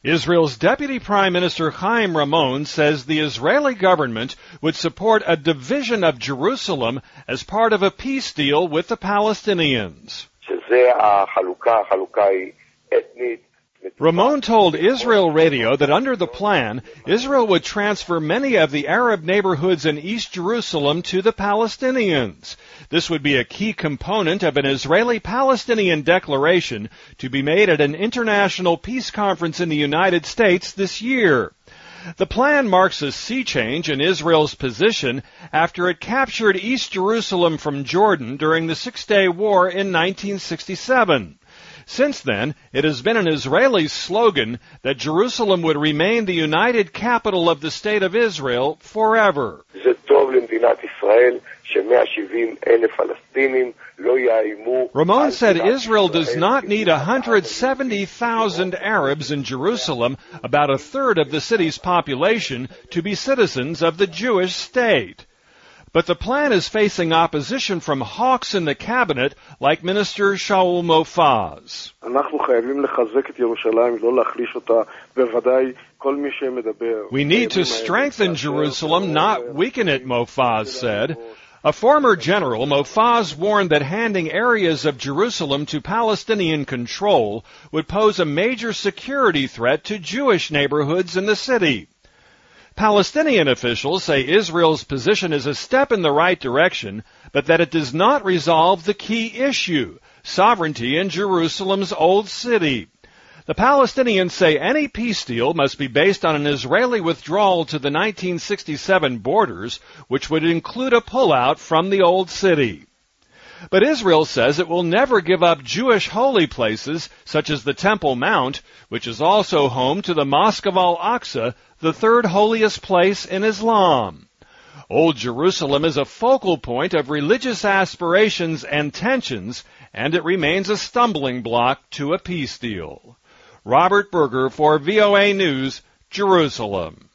Israel's Deputy Prime Minister Chaim Ramon says the Israeli government would support a division of Jerusalem as part of a peace deal with the Palestinians. Ramon told Israel Radio that under the plan, Israel would transfer many of the Arab neighborhoods in East Jerusalem to the Palestinians. This would be a key component of an Israeli-Palestinian declaration to be made at an international peace conference in the United States this year. The plan marks a sea change in Israel's position after it captured East Jerusalem from Jordan during the Six-Day War in 1967. Since then, it has been an Israeli slogan that Jerusalem would remain the united capital of the State of Israel forever. Ramon said Israel does not need 170,000 Arabs in Jerusalem, about a third of the city's population, to be citizens of the Jewish state. But the plan is facing opposition from hawks in the cabinet, like Minister Shaul Mofaz. We need to strengthen Jerusalem, not weaken it, Mofaz said. A former general, Mofaz warned that handing areas of Jerusalem to Palestinian control would pose a major security threat to Jewish neighborhoods in the city. Palestinian officials say Israel's position is a step in the right direction, but that it does not resolve the key issue, sovereignty in Jerusalem's old city. The Palestinians say any peace deal must be based on an Israeli withdrawal to the 1967 borders, which would include a pullout from the old city. But Israel says it will never give up Jewish holy places, such as the Temple Mount, which is also home to the Mosque of Al-Aqsa, the third holiest place in Islam. Old Jerusalem is a focal point of religious aspirations and tensions, and it remains a stumbling block to a peace deal. Robert Berger for VOA News, Jerusalem.